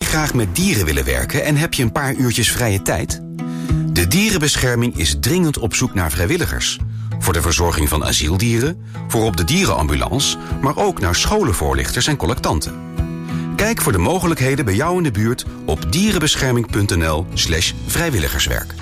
graag met dieren willen werken en heb je een paar uurtjes vrije tijd? De dierenbescherming is dringend op zoek naar vrijwilligers. Voor de verzorging van asieldieren, voor op de dierenambulance, maar ook naar scholenvoorlichters en collectanten. Kijk voor de mogelijkheden bij jou in de buurt op dierenbescherming.nl/vrijwilligerswerk.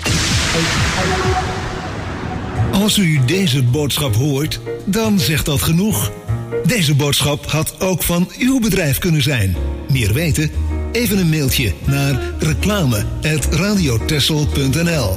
Als u deze boodschap hoort, dan zegt dat genoeg. Deze boodschap had ook van uw bedrijf kunnen zijn. Meer weten? Even een mailtje naar reclame@radiotexel.nl.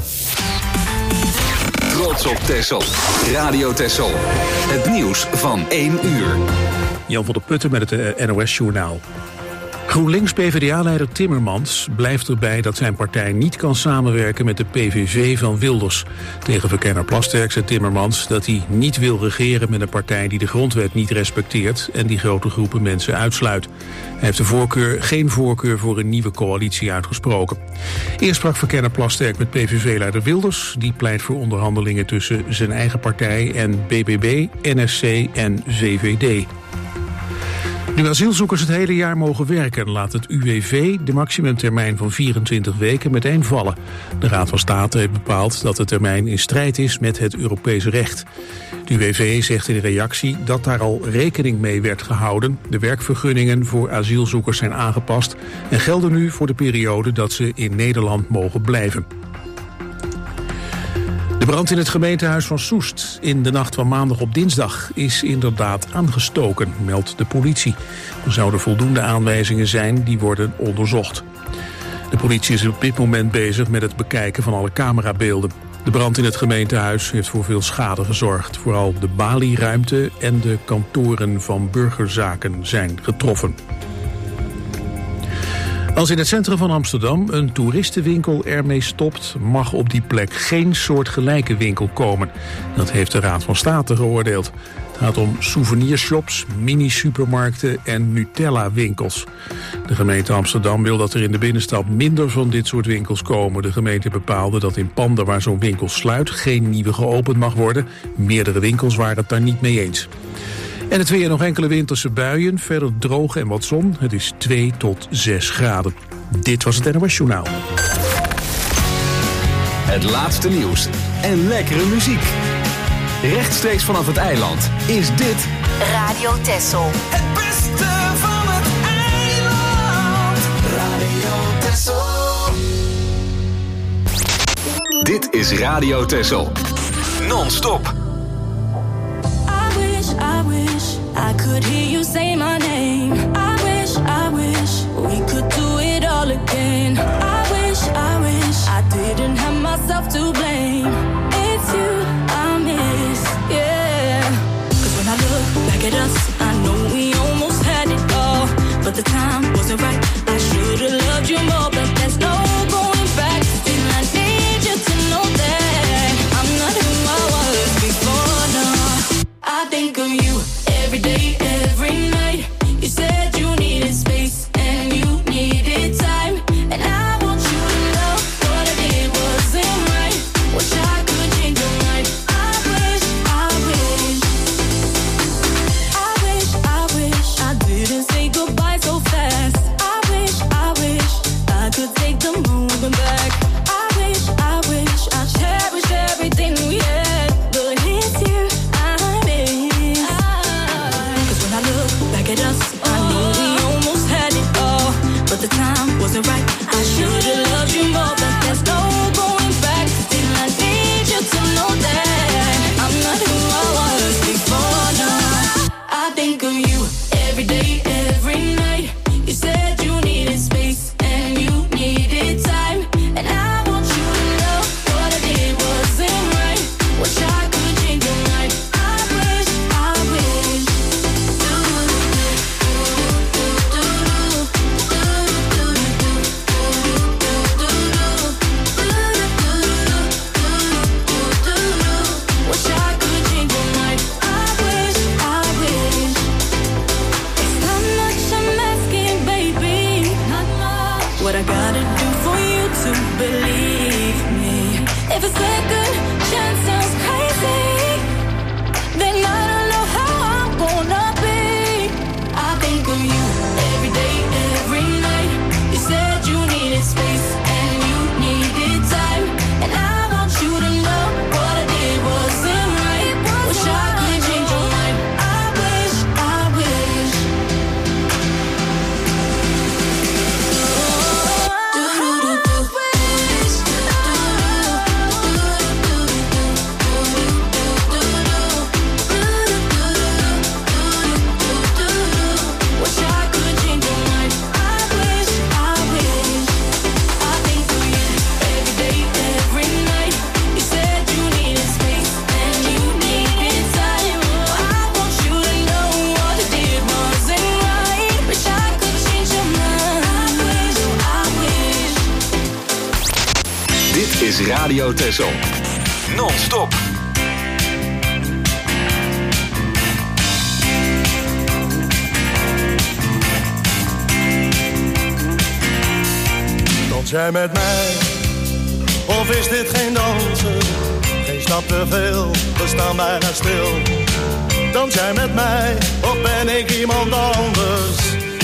Trots op Texel. Radio Texel. Het nieuws van 1 uur. Jan van der Putten met het NOS-journaal. GroenLinks-PVDA-leider Timmermans blijft erbij dat zijn partij niet kan samenwerken met de PVV van Wilders. Tegen verkenner Plasterk zei Timmermans dat hij niet wil regeren met een partij die de grondwet niet respecteert en die grote groepen mensen uitsluit. Hij heeft geen voorkeur voor een nieuwe coalitie uitgesproken. Eerst sprak verkenner Plasterk met PVV-leider Wilders. Die pleit voor onderhandelingen tussen zijn eigen partij en BBB, NSC en VVD. Nu asielzoekers het hele jaar mogen werken, laat het UWV de maximumtermijn van 24 weken meteen vallen. De Raad van State heeft bepaald dat de termijn in strijd is met het Europese recht. De UWV zegt in reactie dat daar al rekening mee werd gehouden. De werkvergunningen voor asielzoekers zijn aangepast en gelden nu voor de periode dat ze in Nederland mogen blijven. De brand in het gemeentehuis van Soest in de nacht van maandag op dinsdag is inderdaad aangestoken, meldt de politie. Er zouden voldoende aanwijzingen zijn die worden onderzocht. De politie is op dit moment bezig met het bekijken van alle camerabeelden. De brand in het gemeentehuis heeft voor veel schade gezorgd. Vooral de balieruimte en de kantoren van burgerzaken zijn getroffen. Als in het centrum van Amsterdam een toeristenwinkel ermee stopt, mag op die plek geen soortgelijke winkel komen. Dat heeft de Raad van State geoordeeld. Het gaat om souvenirshops, mini-supermarkten en Nutella-winkels. De gemeente Amsterdam wil dat er in de binnenstad minder van dit soort winkels komen. De gemeente bepaalde dat in panden waar zo'n winkel sluit geen nieuwe geopend mag worden. Meerdere winkels waren het daar niet mee eens. En het weer, nog enkele winterse buien, verder droog en wat zon. Het is 2 tot 6 graden. Dit was het NOS Journaal. Het laatste nieuws en lekkere muziek. Rechtstreeks vanaf het eiland is dit Radio Texel. Het beste van het eiland. Radio Texel. Dit is Radio Texel. Non-stop. I wish I could hear you say my name. I wish we could do it all again. I wish I didn't have myself to blame. It's you I miss, yeah. 'Cause when I look back at us, I know we almost had it all. But the time wasn't right. I should've loved you more, but there's no going back. Still I need you to know that I'm not who I was before, no. I think of you every day, every night. You said you needed space and you needed time. And I want you to know what I did wasn't right. Wish I could change your mind. I wish I didn't say goodbye so fast. I wish I could take the moving back. I wish I cherish everything we had. But it's you I miss. 'Cause when I look back at us, I know we almost had it all. But the time wasn't right. I should've loved you more, but there's no going back. Still I need you to know that I'm not who I was before, no. I think of you every day, every night. You said you needed space and you needed time. And I want you to know what I did wasn't right. Wish I could change your mind. I wish. Wish I could change your mind. I wish. It's not much I'm asking, baby. Not much. What I gotta do for you to believe me? If a second chance sounds crazy, then I don't know how I'm gonna be. I think of you every day, every night. You said is Radio Texel. Non-stop. Dans jij met mij, of is dit geen dansen? Geen stap te veel, we staan bijna stil. Dans jij met mij, of ben ik iemand anders?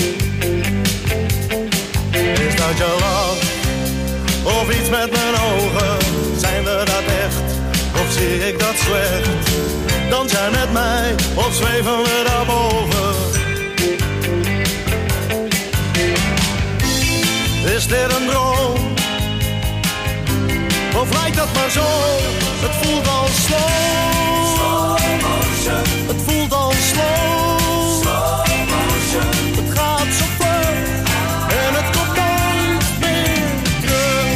Is dat je lach, of iets met mijn ogen? Zijn we dat echt, of zie ik dat slecht? Dans jij met mij, of zweven we daarboven? Is dit een droom? Of lijkt dat maar zo? Het voelt al slow. Het voelt al slow. Het gaat zo vlug en het komt nooit meer terug.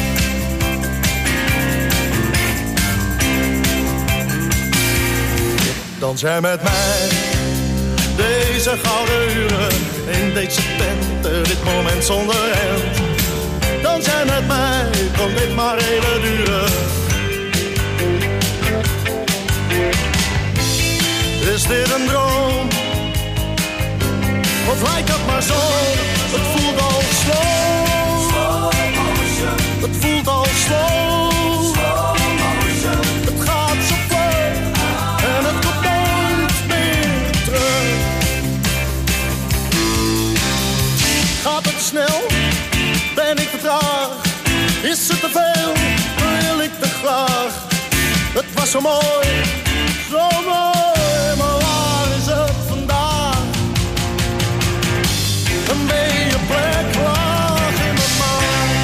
Dans jij met mij deze gouden uren in deze tent, dit moment zonder end. Dans jij met mij, kan dit maar even duren. Is dit een droom? Of lijkt dat maar zo? Het voelt al slow. Het voelt al slow. Het gaat zo vlug en het komt nooit meer terug. Gaat het snel? Ben ik te traag? Is het te veel? Wil ik te graag? Het was zo mooi, maar waar is het vandaag? Een beetje plek laag in mijn maag.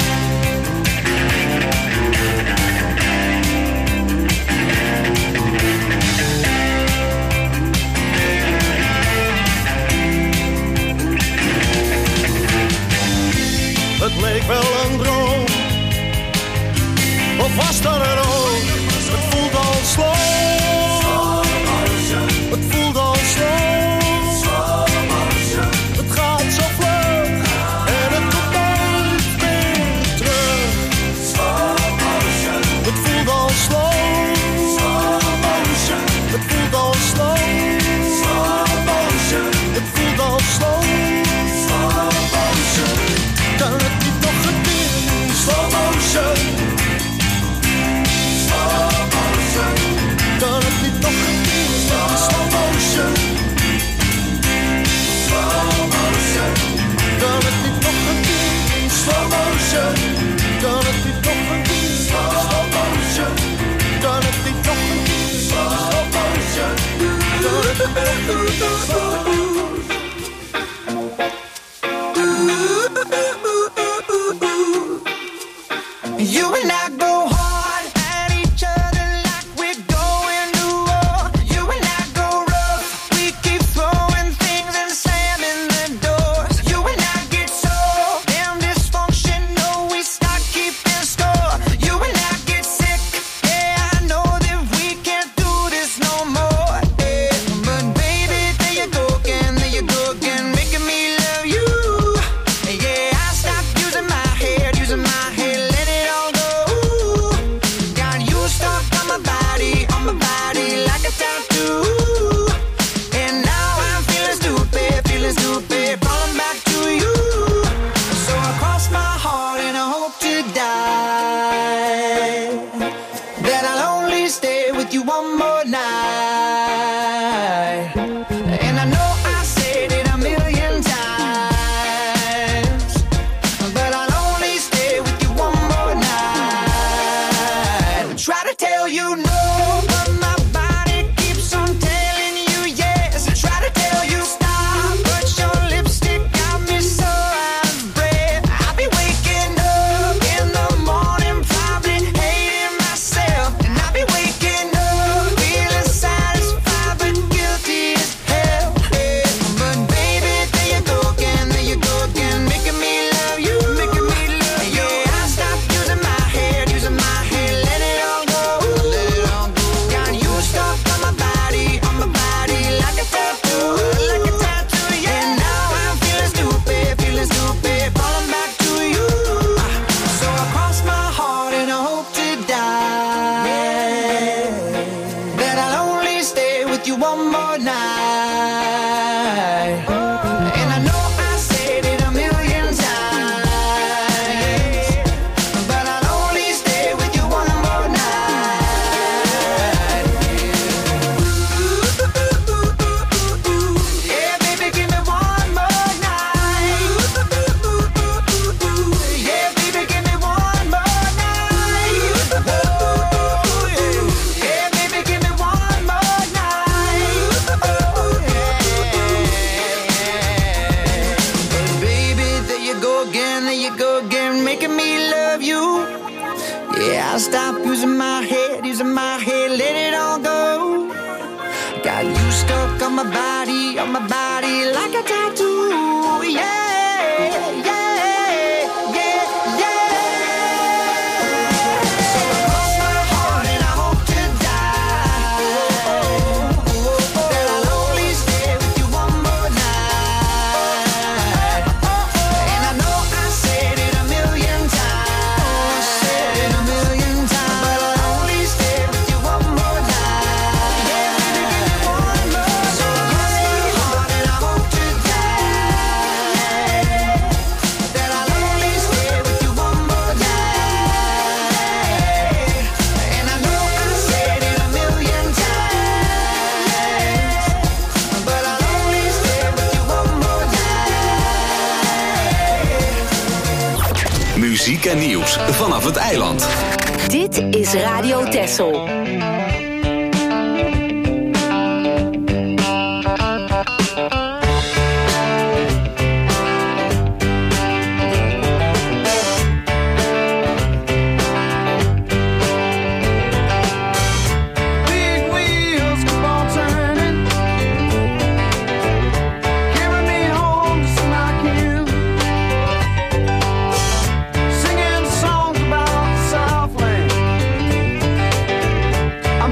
Het leek wel een droom, of was dat er ook? Het voelt al slow. Het voelt al slow. Het gaat zo vlug en het komt nooit meer terug. Het voelt al slow. Het voelt al slow. Het voelt al slow. Kan het niet nog een keer in slow motion? Kan het niet nog een keer in slow motion? Kan het niet nog een keer in slow motion? Kan het niet nog een keer in slow motion? Kan het niet nog een keer in slow motion? Kan het niet nog een keer in slow motion? You and I go hard at each other like we're going to war. You and I go rough, we keep throwing things and slamming the doors. You and I get so damn dysfunctional, we start keeping score. You and I get sick, yeah, I know that we can't do this no more. Yeah. But baby, there you go again, making me love you. Yeah, I stopped using my head, let it all go. Got you stuck on my body like a tattoo. And now I'm feeling stupid, falling back to you. So I cross my heart and I hope to die, that I'll only stay with you one more night. And I know I said it a million times, but I'll only stay with you one more night. Try to tell you no, but my body keeps on telling you yes. I try to tell you stop, but your lipstick got me so out of breath. I'll be waking up in the again, making me love you. Yeah, I'll stop using my head, let it all go. Got you stuck on my body like a tattoo. Yeah, yeah, yeah, yeah. So cross my heart and I hope to die that I'll only stay with you one more night. And I know I said it a million times, but I'll only stay with you one more night. Yeah, baby, give me one more. So cross my heart and I hope to die that I'll only stay with you one more night. And I know I said it a million times, but I'll only stay with you one more night. Muziek en nieuws vanaf het eiland. Dit is Radio Texel. Big wheels keep on turning, carry me home to see my kin, singing songs about the Southland. I'm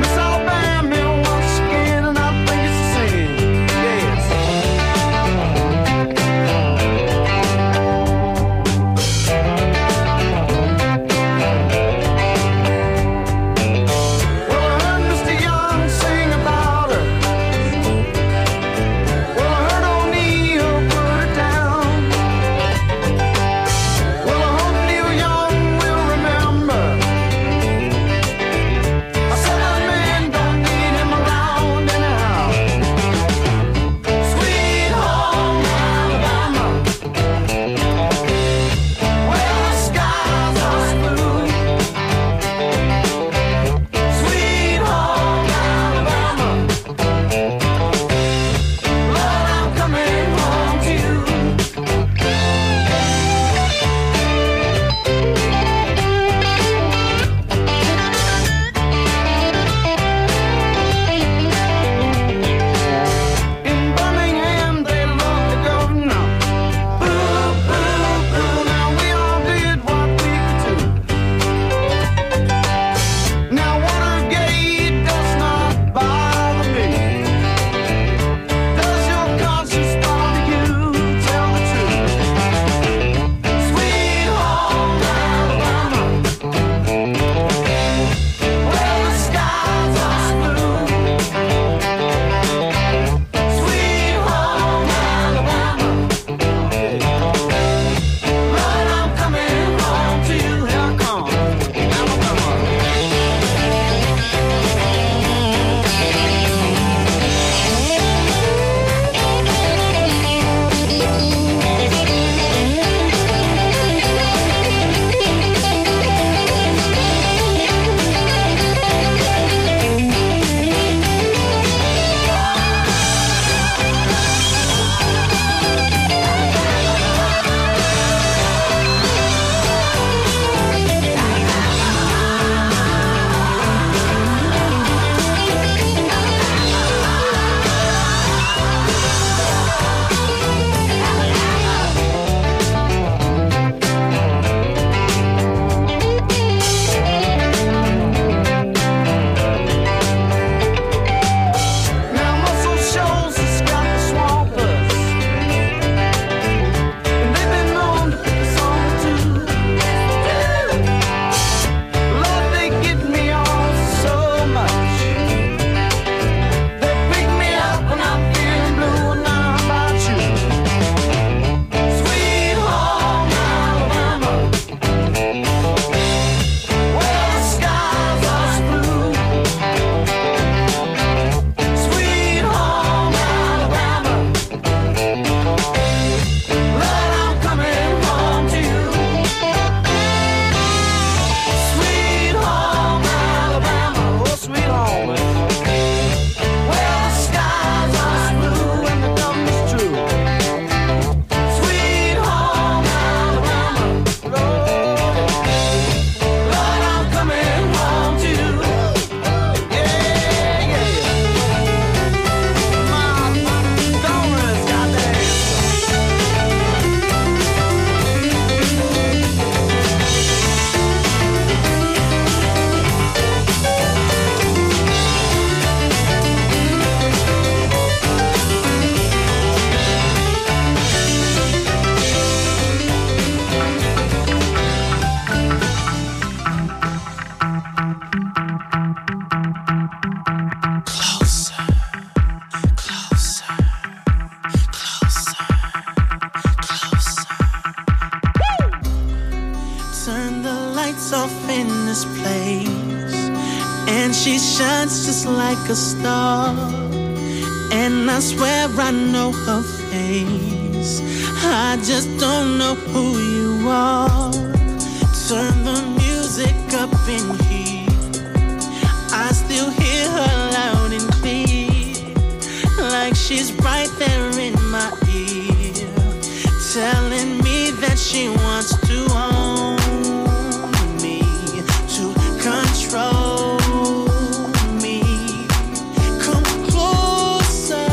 turn the lights off in this place, and she shines just like a star. And I swear I know her face, I just don't know who you are. Turn the music up in here, I still hear her loud and clear, like she's right there in my ear, telling me that she wants to own me, to control me. Come closer,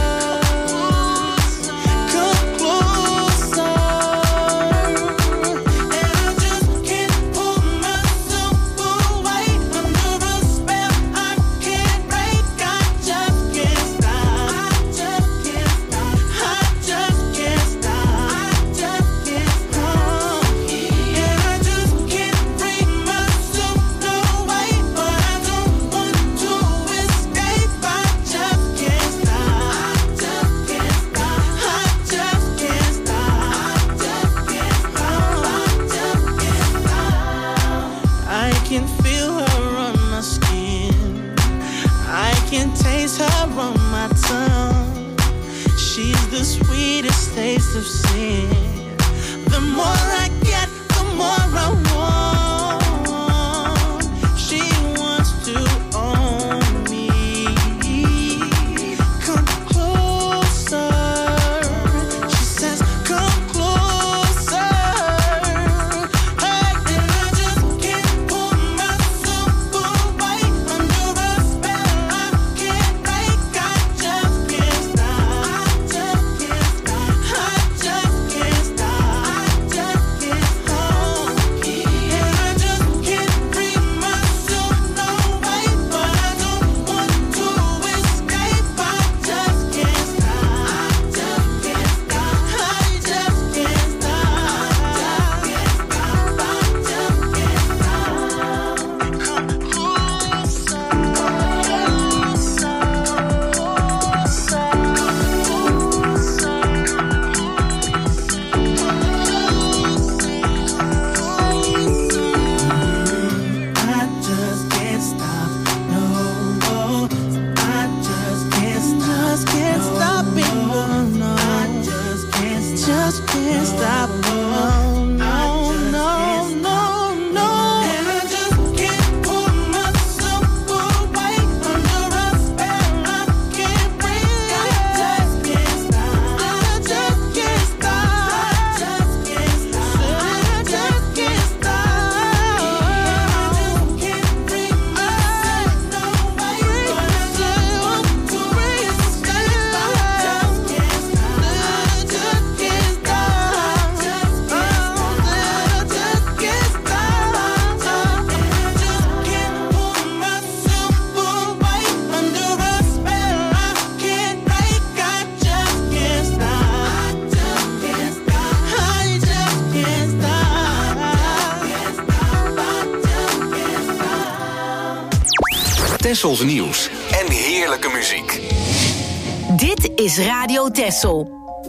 come closer. And I just can't pull myself away under a spell I can't break. I just can't stop. I just can't stop. I just can't stop. I just can't stop. And I just can't bring myself away, but I don't want to escape. I just can't stop. I just can't stop. I just can't stop. I just can't stop. I just can't stop. I can feel her on my skin, I can taste her on my tongue. She's the sweetest taste of sin. The more I get, the more I want. She wants to own me. Come closer. She says, come closer. Hey, and I just can't pull myself away under a spell I can't break. I just can't stop. I just can't stop. I just can't stop. I just can't stop. And I just can't bring myself away, but I don't want to escape. I just can't stop. I just can't stop. I just can't stop. I just can't stop. Come closer, I just can't stop, no. I just can't stop, it, no. I just can't stop, no, no, no. And I just can't pull myself away under a spell I can't break. I just can't stop. I just can't stop. I just can't stop. I just can't stop. And I just can't bring myself away, but I just want to escape. I just can't stop. I just can't stop. I just can't stop. I just can't stop. And I just can't pull myself away under a spell I can't break. I just can't stop. I just can't stop. I just can't stop. Tessels nieuws en heerlijke muziek. Dit is Radio Tessel.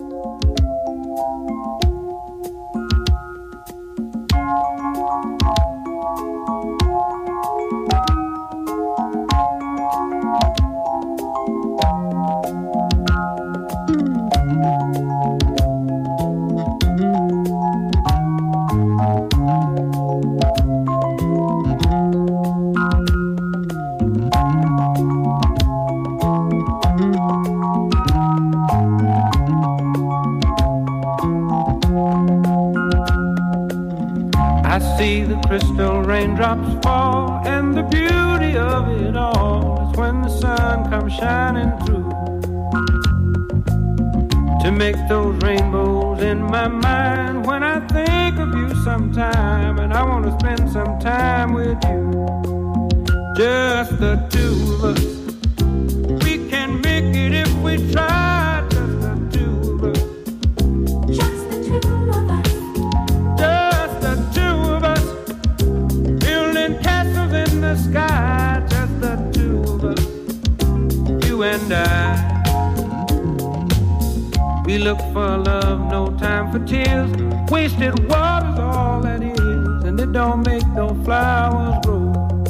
I see the crystal raindrops fall, and the beauty of it all is when the sun comes shining through to make those rainbows in my mind. When I think of you sometime, and I want to spend some time with you, just the two of us. We can make it if we try, just the two of us. Just the two of us. Just the two of us. Building castles in the sky, just the two of us. You and I. We look for love, no time for tears. Wasted water's all that is. And it don't make no flowers grow.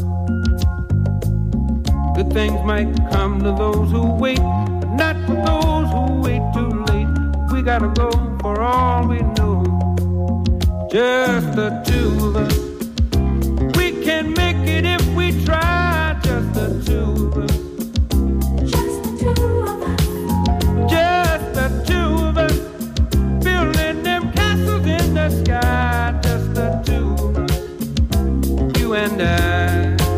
Good things might come to those who wait, but not for those who wait too late. We gotta go for all we know, just the two of us. We can make it if we try, just the two of us. Just the two of us. Just the two of us. Building them castles in the sky, just the two of us. You and I.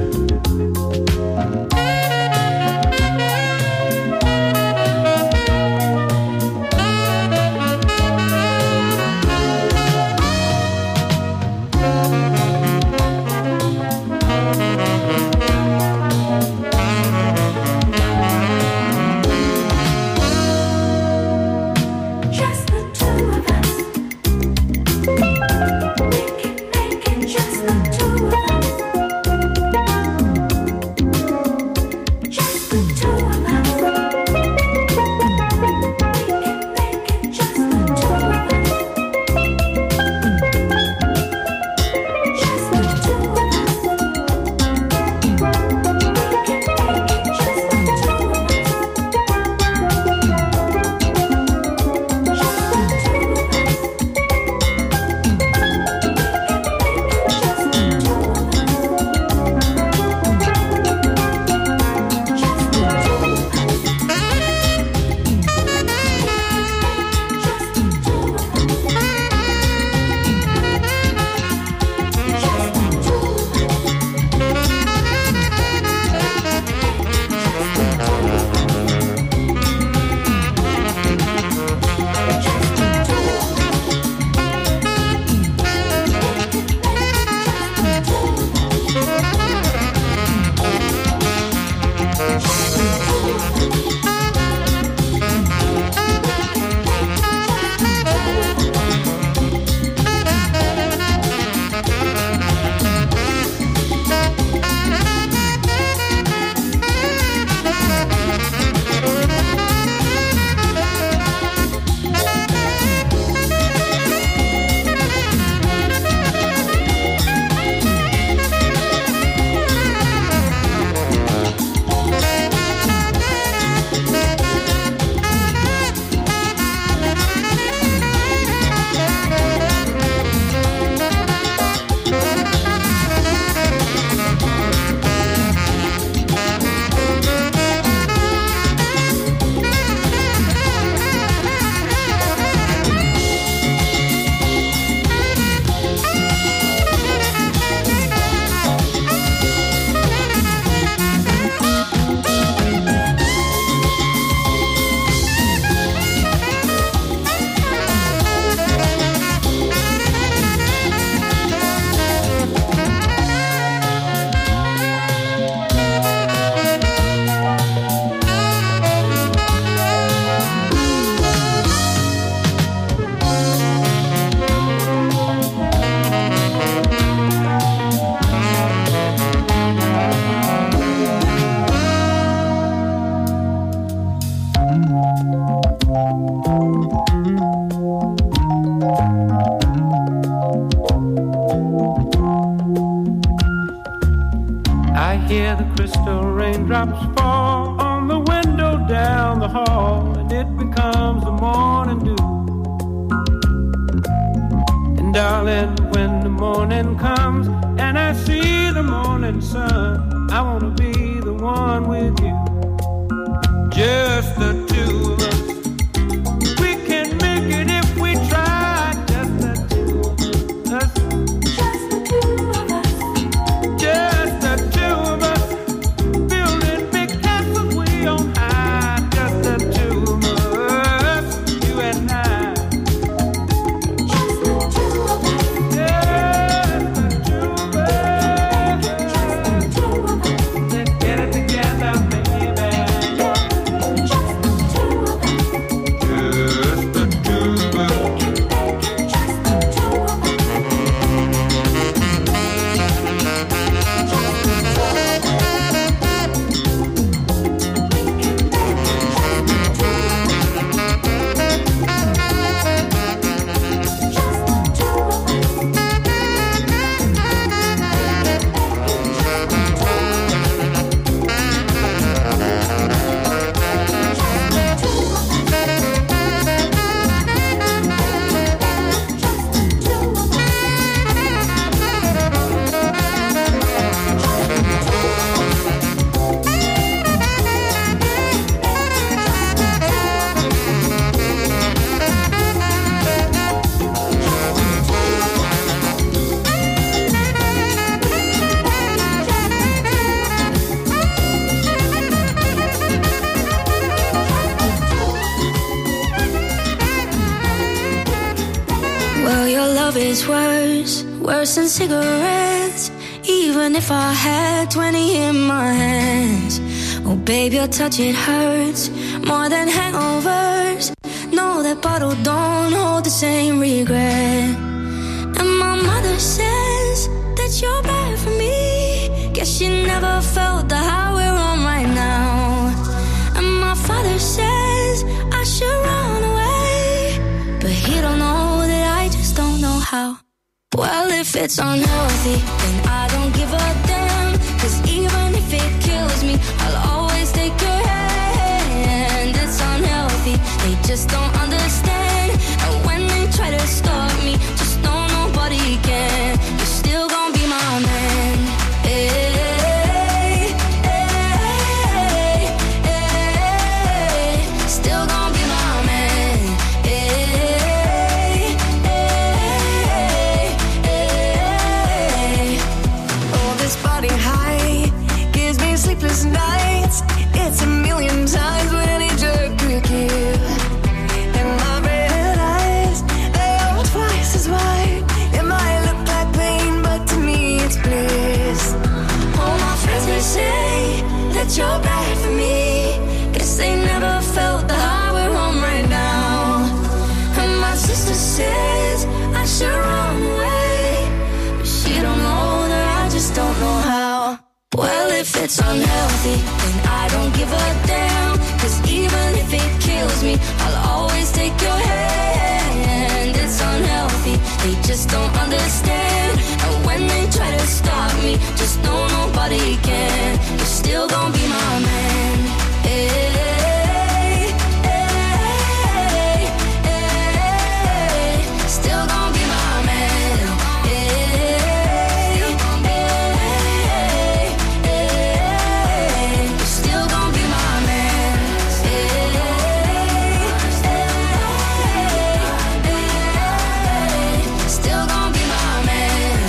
raindrops fall on the window down the hall, and it becomes the morning dew. And darling, when the morning comes and I see the morning sun, I wanna be the one with you, just the two of us. We can make it if we try, just the two of us. Just the two of us. Just the two of us. Building big castles way on high, just the two of us, you and I. Just the two of us. Just the two of us. Just the two of us. Let's get it together, baby. it's worse than cigarettes. Even if I had 20 in my hands. Oh babe, your touch, it hurts more than hangovers. No, that bottle don't hold the same regret. And my mother says that you're bad for me. Guess she never felt the high we're on right now. And my father says I should run away, but he don't know that I just don't know how. Well, if it's unhealthy, then I don't give a damn. 'Cause even if it kills me, I'll always take your hand. It's unhealthy, they just don't understand. And when they try to stop me, just know nobody can. You're still gonna be my man. Hey, hey, hey, still gonna be my man. Hey, hey, oh, this body high gives me sleepless nights. It's a million times what any jerk could give. And my red eyes, they are twice as wide. It might look like pain, but to me it's bliss. All my friends may say that you're bad for me. Guess they never felt the high we're on right now. And my sister says I should run away, but she don't know that I just don't know how. Well, if it's unhealthy, then I don't give a damn. 'Cause even if it kills me, I'll always take your hand. It's unhealthy, they just don't understand. And when they try to stop me, just know nobody can. You're still gonna be my man. Hey, hey, hey, still gonna be my man. Hey, hey, you're still gonna be my man. Hey, still gonna be my man.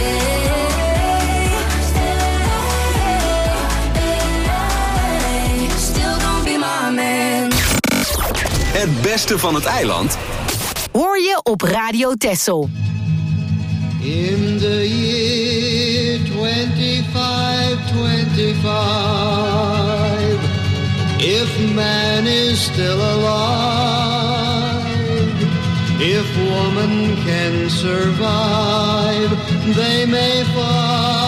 Still gonna be my man. Het beste van het eiland Hoor je op Radio Texel. In the year 2525, if man is still alive, if woman can survive, they may find.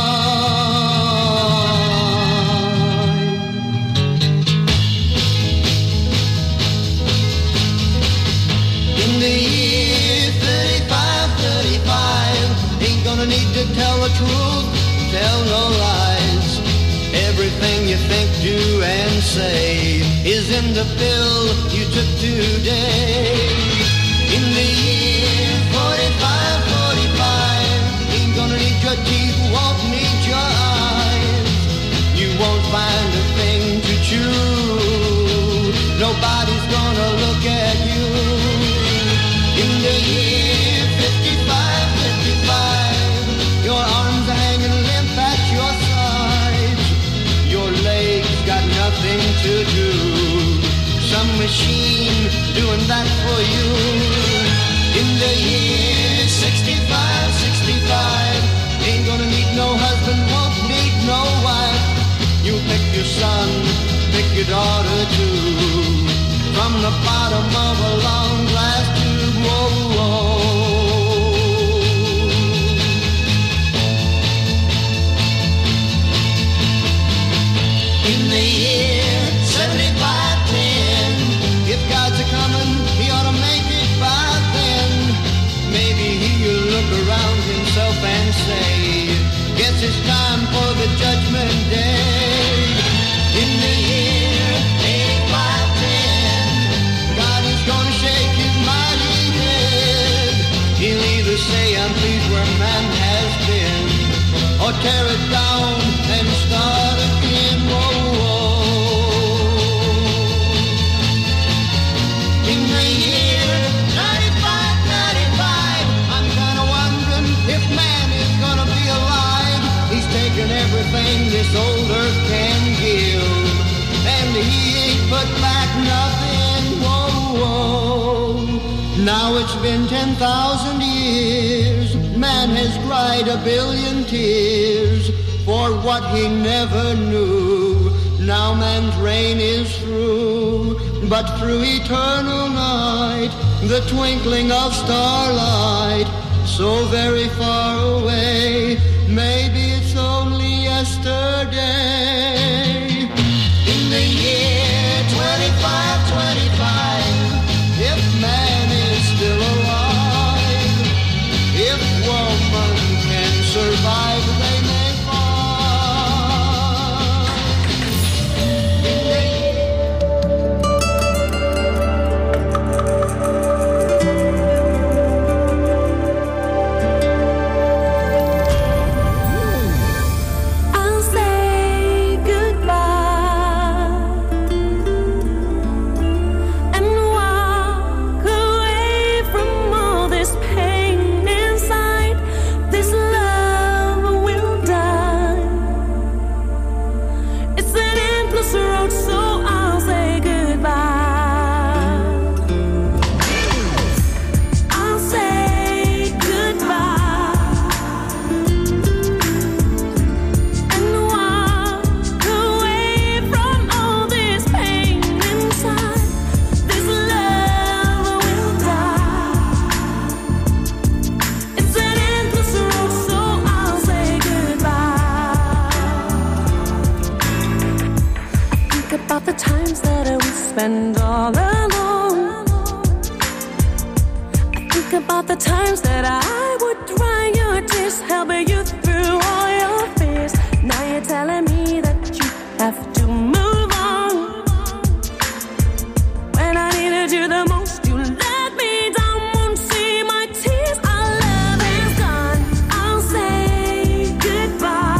In the year 3535, ain't gonna need to tell the truth, tell no lies. Everything you think, do, and say is in the pill you took today. In the year 4545, ain't gonna need your teeth, won't need your eyes. You won't find a thing to chew, nobody's gonna look at you. In the year 5555, your arms are hanging limp at your sides. Your legs got nothing to do, some machine doing that for you. In the year 6565, ain't gonna need no husband, won't need no wife. You pick your son, pick your daughter too, from the bottom of a long glass tube. Whoa, whoa. In the year 7510, if God's a-comin', he ought to make it by then. Maybe he'll look around himself and say, guess it's time for the judgment day. In the year 8510, God is gonna shake his mighty head. He'll either say, I'm pleased where man has been, or tear it down and start again. Whoa, whoa. In the year 9595, I'm kinda wondering if man is gonna be alive. He's taken everything this old earth can give, and he ain't put back nothing. Whoa, whoa. Now it's been 10,000 years. Man has cried 1 billion tears for what he never knew. Now man's reign is through, but through eternal night, the twinkling of starlight, so very far away, maybe it's only yesterday. In the year 2525, if man is still alive, if woman can survive, they may spend all alone. I think about the times that I would dry your tears, helping you through all your fears. Now you're telling me that you have to move on. When I needed you the most, you let me down. Won't see my tears, our love is gone. I'll say goodbye.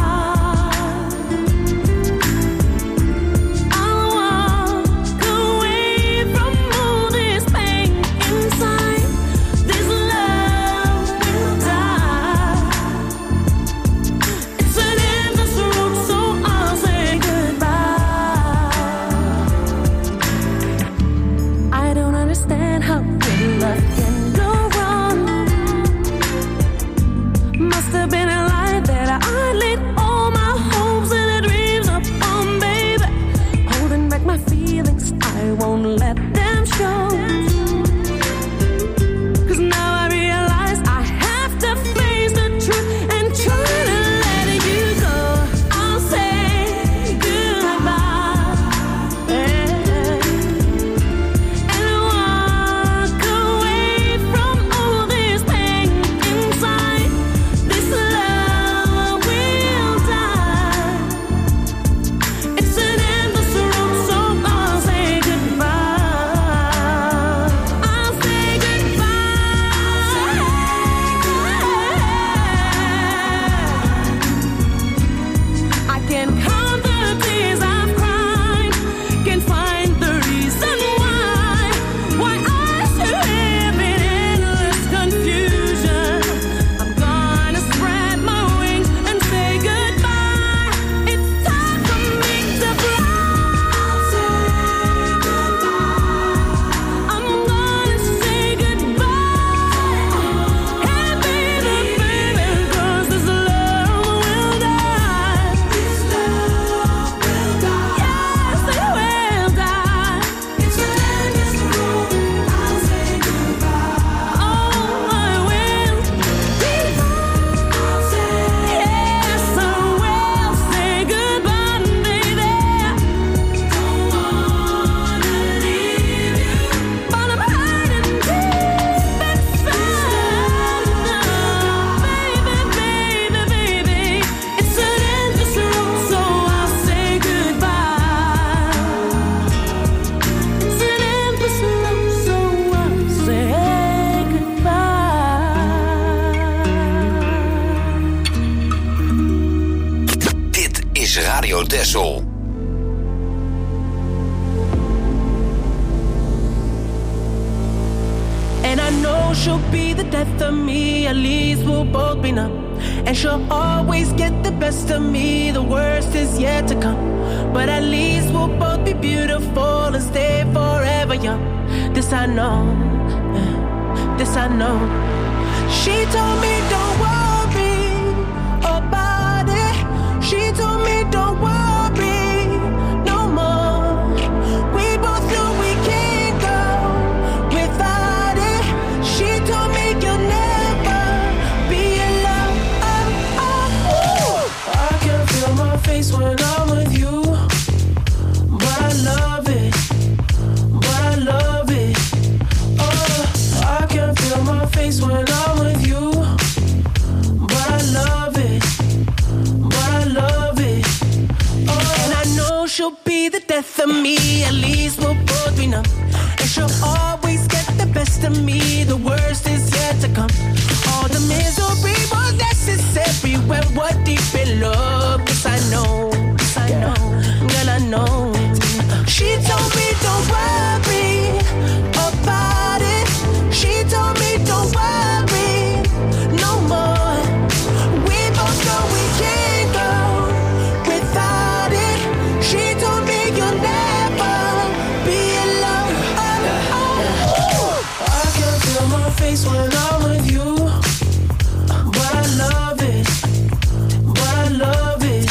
And I know she'll be the death of me, at least we'll both be numb. And she'll always get the best of me, the worst is yet to come. But at least we'll both be beautiful and stay forever young. This I know. this I know. She told me don't worry about it. She told me don't worry no more. We both know we can't go without it. She told me you'll never be alone. I can feel my face when I'm with you, but I love it, but I love it. I can feel my face when I'm with you, but I love it, but I love it. And I know she'll be the death of me, at least we'll both be numb. And she'll always get the best of me, the worst is yet to come. All the misery was necessary when we're deep in love. Yes, I know, girl, I know. She told me don't worry about it. She told me don't worry no more. We both know we can't go without it. She told me you'll never be alone. I can feel my face when I'm with you, but I love it, but I love it.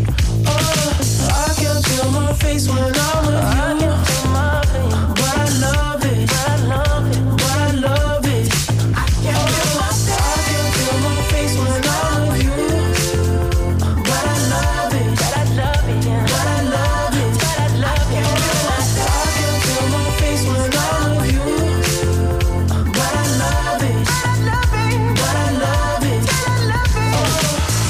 I can feel my face when I'm with you, but I love it, but I love it, but I love it. I can feel my face when I'm with you, but I love it, but I love it, but I love it, but I love it. I can feel my face when I'm with you, but I love it, but I love it, but I love it, but I love it.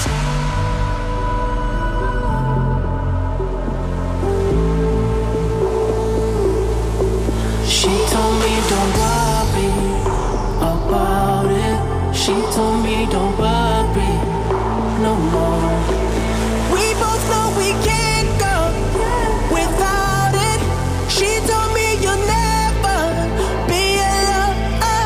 She told me don't worry about it. She told me don't worry no more. We both know we can't go without it. She told me you'll never be alone.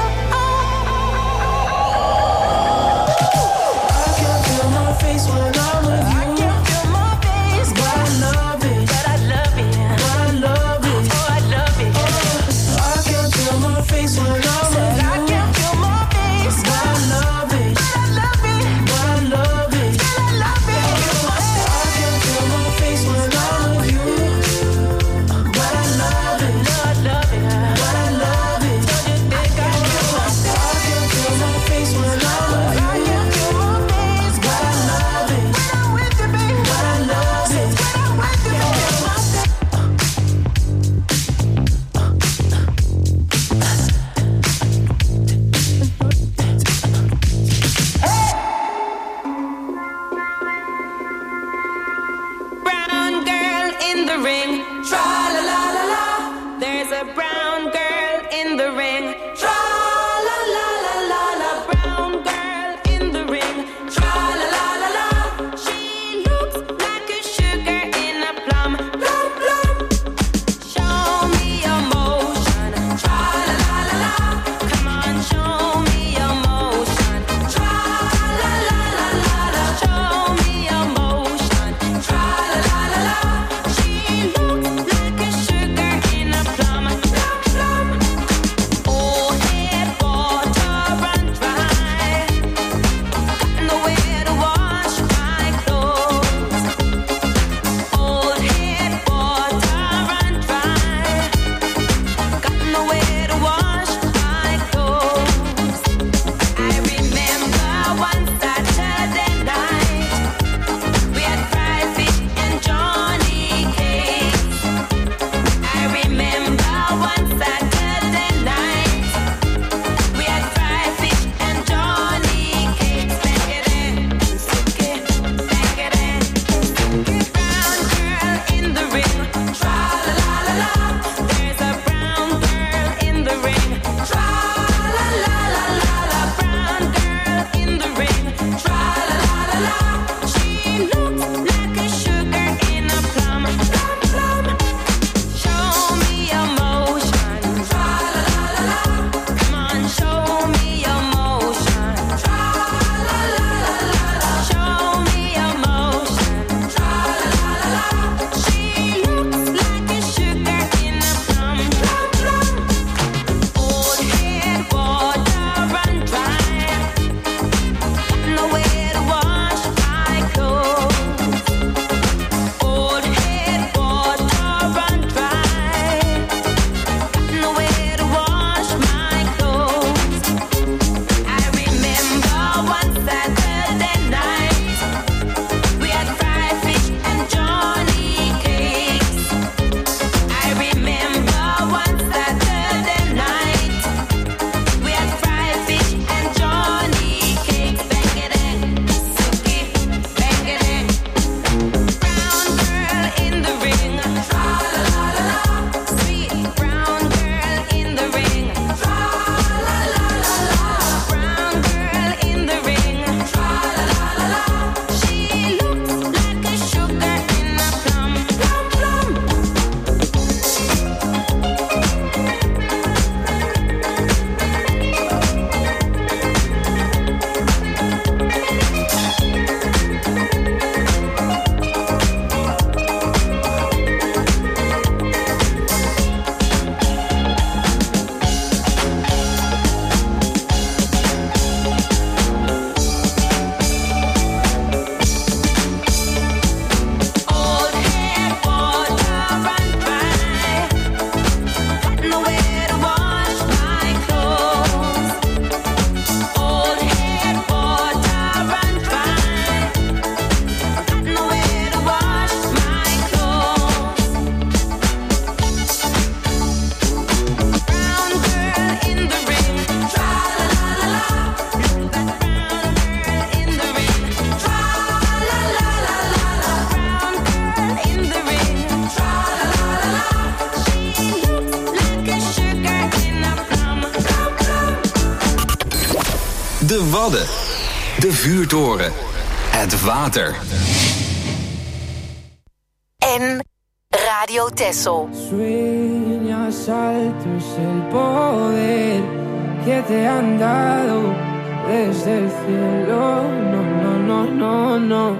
I can feel my face when I'm with you. I can feel my face, but I love it, but I love it, but I love it. Oh, I love it. I can feel my face when I'm with you. I can feel my face, but I love it, but I love it, but I love it, but I love it. I can feel my face when I'm with you, but I love it, but I love it, but I love it. Don't you think I can feel my face when I'm with you? I can feel my face, but I love it, when I'm with you, baby, but I love it, when I'm with you, Brown girl in the ring, tra la la la la. There's a brown girl in the ring, tra la la la la la. Brown girl in the ring, tra la la la la. She looks like a sugar in a plum, plum plum. Show me your motion, tra la la la la. Come on, show me your motion, tra la la la la la. Show me your motion, tra la la la la. She looks like De Wadden. De vuurtoren. Het water. En Radio Texel. Sueñas alto es el poder que te han dado desde el cielo. No, no, no, no, no.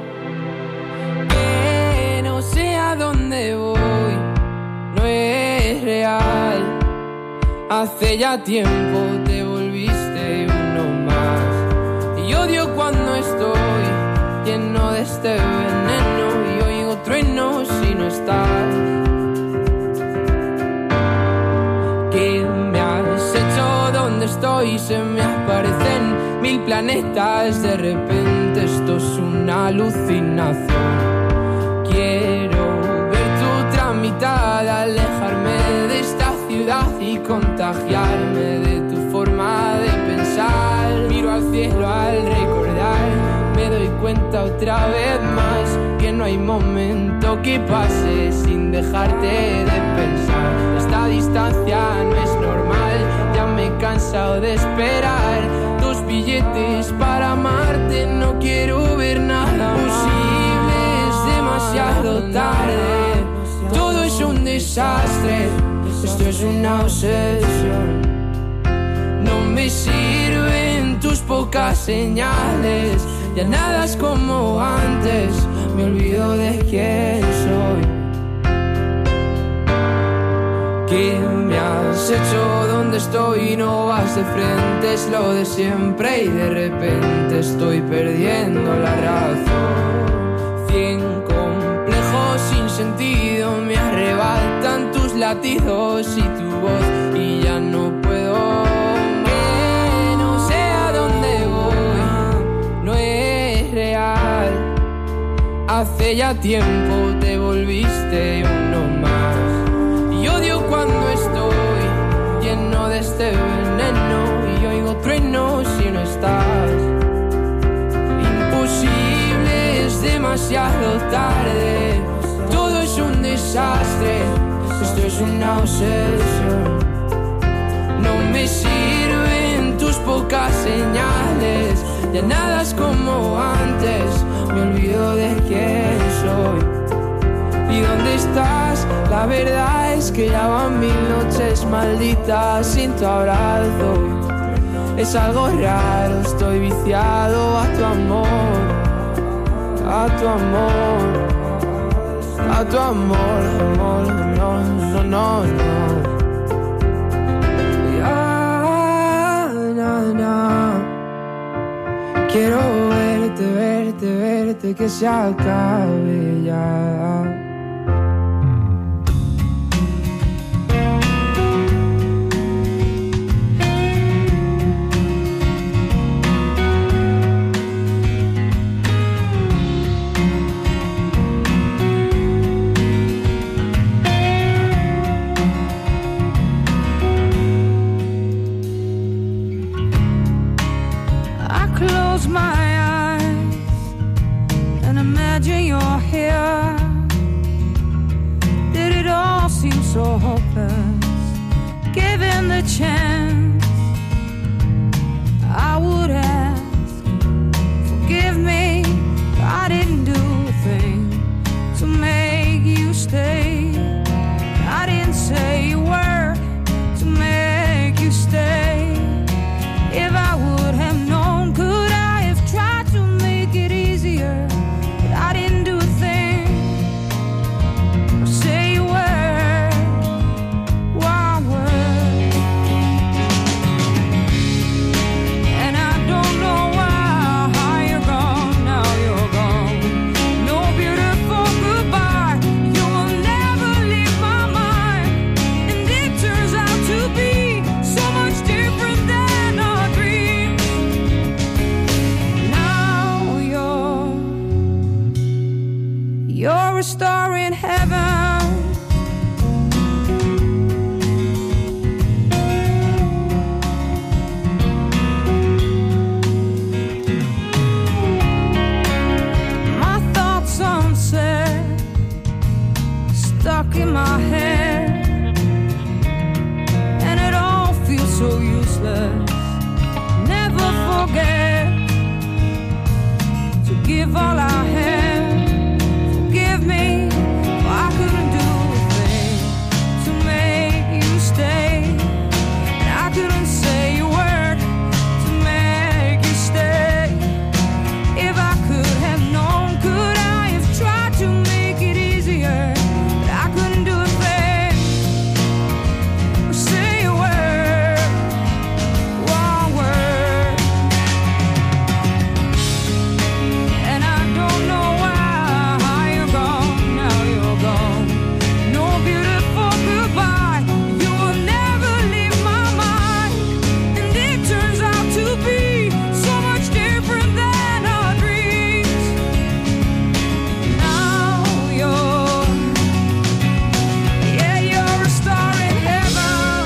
Que no sé a dónde voy, no es real. Hace ya tiempo te volviste uno más. Y odio cuando estoy lleno de este veneno y oigo truenos si no estás. ¿Qué me has hecho? ¿Dónde estoy? Se me aparecen 1000 planetas. De repente esto es una alucinación. Quiero ver tu tramitada, alejarme de esta ciudad y contagiarme de tu forma de pensar. Miro al cielo al recordar, me doy cuenta otra vez más que no hay momento que pase sin dejarte de pensar. Esta distancia no es normal, ya me he cansado de esperar. 2 billetes para amarte, no quiero ver nada posible, es demasiado tarde. Todo es un desastre, esto es una obsesión. No me sirven tus pocas señales, ya nada es como antes, me olvido de quién soy. ¿Qué me has hecho? ¿Dónde estoy? No vas de frente, es lo de siempre y de repente estoy perdiendo la razón. 100 complejos sin sentido me arrebatan tus latidos y tu voz y ya no puedo. Que no sé a dónde voy, no es real. Hace ya tiempo te volviste uno más. Y odio cuando estoy lleno de este veneno y oigo truenos si no estás. Imposible, es demasiado tarde. Todo es un desastre, esto es una obsesión. No me sirven tus pocas señales, ya nada es como antes, me olvido de quién soy. ¿Y dónde estás? La verdad es que ya van 1000 noches malditas sin tu abrazo. Es algo raro, estoy viciado a tu amor, a tu amor, a tu amor, amor, no, no, no, no. Ya, na, na. Quiero verte, verte, verte, que se acabe ya. So hopeless, given the chance, I would ask, forgive me, I didn't do a thing to make you stay. I didn't say a word to make you stay. If I would have known, could I have tried to make it easier? But I didn't do a thing or say a word. A star in heaven. My thoughts unsaid, stuck in my head, and it all feels so useless. Never forget give all I have. Forgive me, for I couldn't do a thing to make you stay. And I couldn't say a word to make you stay. If I could have known, could I have tried to make it easier? But I couldn't do a thing or say a word, one word. And I don't know why you're gone, now you're gone. No beautiful goodbye, you will never leave my mind. And it turns out to be so much different than our dreams. Now you're a star in heaven.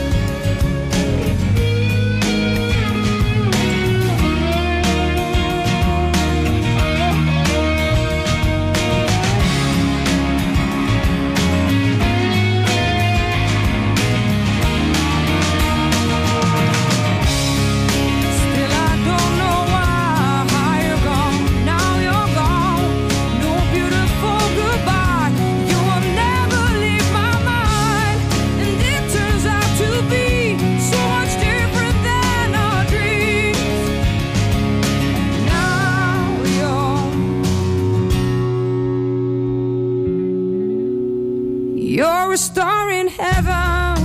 Still I don't know why you're gone, now you're gone. No beautiful goodbye, you will never leave my mind. And it turns out to be so much different than our dreams. Now you're a star in heaven.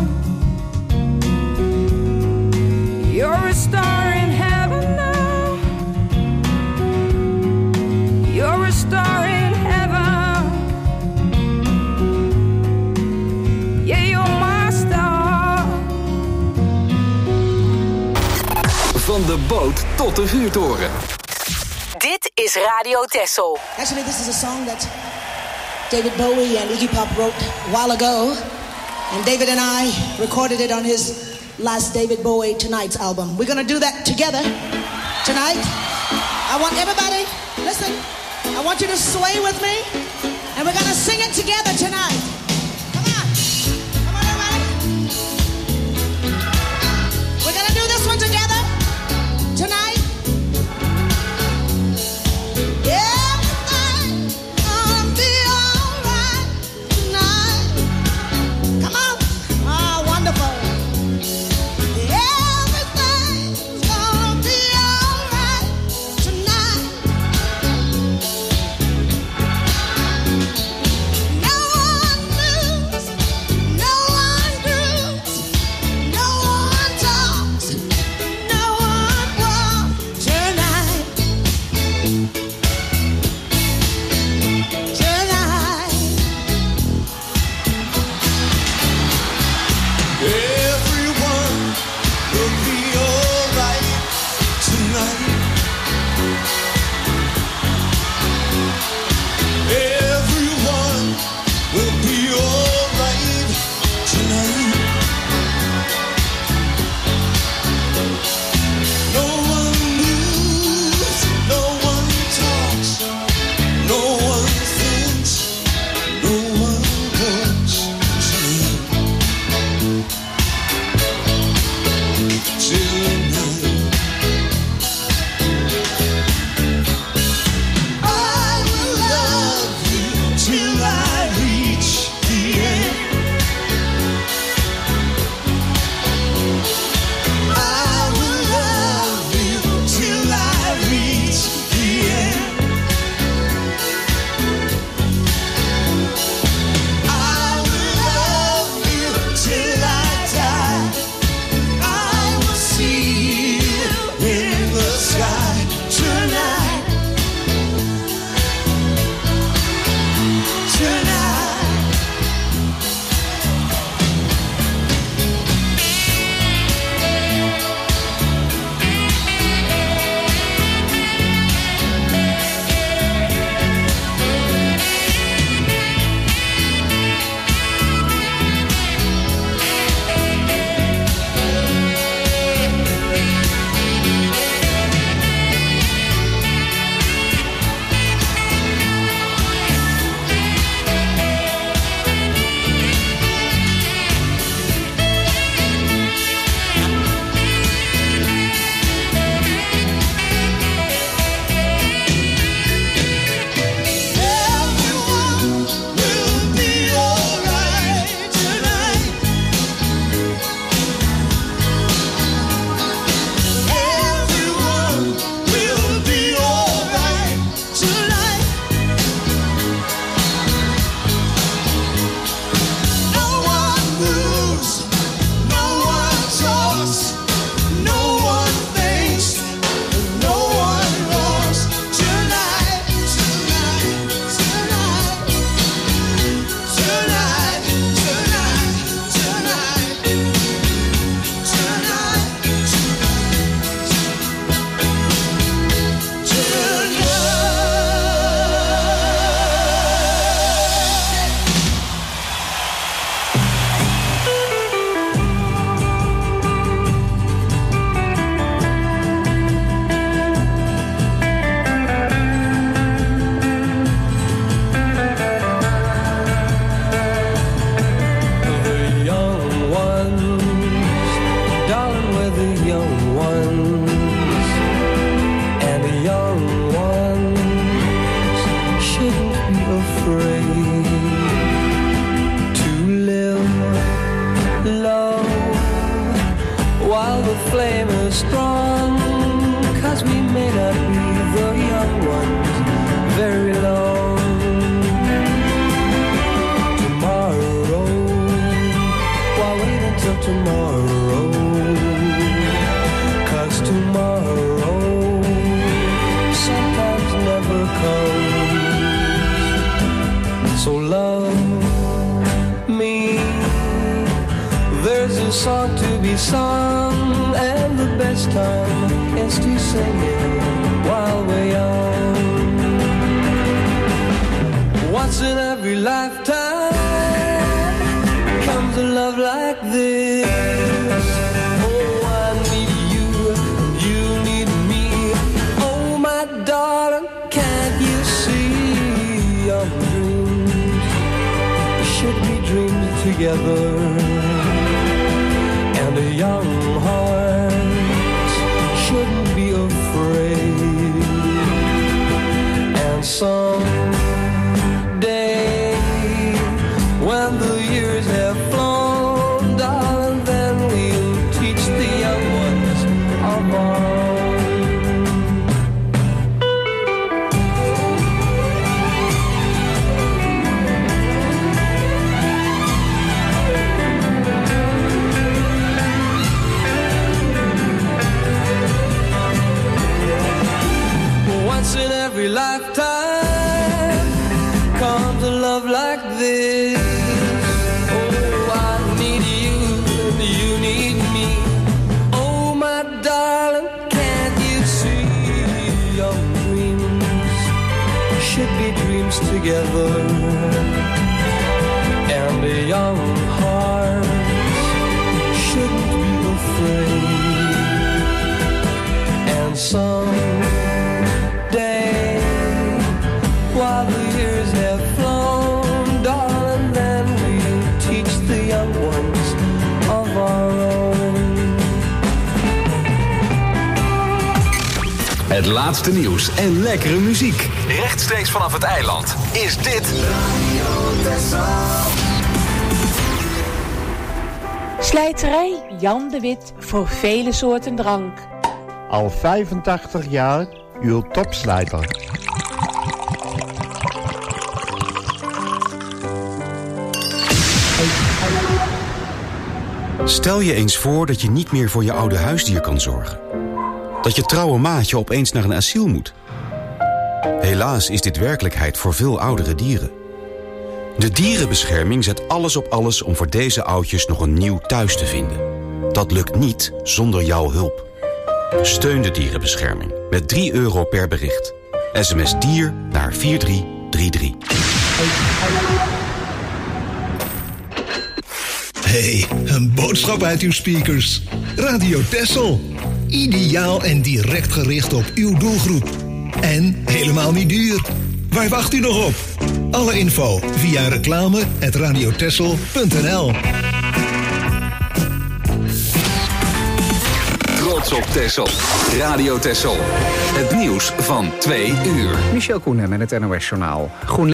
You're a star in heaven now. You're a star in heaven. Yeah, you're my star. Van de boot tot de vuurtoren. Dit is Radio Texel. Actually, this is a song that David Bowie and Iggy Pop wrote a while ago. And David and I recorded it on his last David Bowie Tonight's album. We're going to do that together tonight. I want everybody, listen, I want you to sway with me. And we're going to sing it together tonight. Come on. Come on, everybody. We're going to do this one together tonight. Everything's gonna be alright tonight. Come on. Oh, wonderful. Everything's gonna be alright tonight. No one afraid to live low while the flame is strong, 'cause we may not be the young ones very long. Tomorrow, why wait until tomorrow? 'Cause tomorrow sometimes never comes. So love me, there's a song to be sung, and the best time is to sing it while we're young. Once in every lifetime comes a love like this. Oh, I need you, you need me. Oh, my darling, can't you see young dreams should be dreamed together, and a young heart shouldn't be afraid. And someday, when the years have flown, darling, then we'll teach the young ones of our once in every lifetime comes a love like this. Oh, I need you, you need me. Oh, my darling, can't you see young dreams should be dreams together, and a young heart shouldn't be afraid. And someday, while the years have flown, darling, then we'll teach the young ones of our own. Het laatste nieuws en lekkere muziek. Rechtstreeks vanaf het eiland is dit Radio Texel. Slijterij Jan de Wit voor vele soorten drank. Al 85 jaar uw topslijter. Stel je eens voor dat je niet meer voor je oude huisdier kan zorgen. Dat je trouwe maatje opeens naar een asiel moet. Helaas is dit werkelijkheid voor veel oudere dieren. De dierenbescherming zet alles op alles om voor deze oudjes nog een nieuw thuis te vinden. Dat lukt niet zonder jouw hulp. Steun de dierenbescherming met €3 per bericht. SMS dier naar 4333. Hey, een boodschap uit uw speakers. Radio Texel. Ideaal en direct gericht op uw doelgroep. En helemaal niet duur. Waar wacht u nog op? Alle info via reclame@radiotexel.nl. Trots op Texel. Radio Texel. Het nieuws van 2 uur. Michel Koenen met het NOS-journaal.